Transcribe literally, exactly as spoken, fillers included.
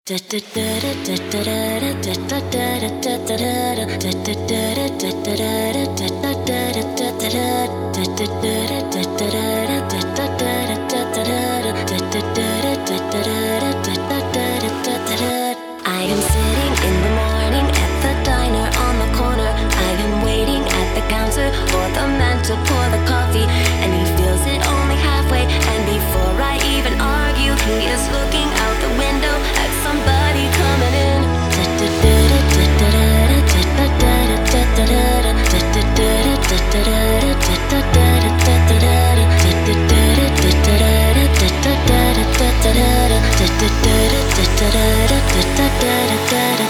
am sitting in the morning at the diner on the corner. I am waiting at the counter for the man to pour the coffee, and he fills it only halfway. And before I even argue, he is looking out the window at somebody coming in. Da da da da da da da da da da da da da da da da.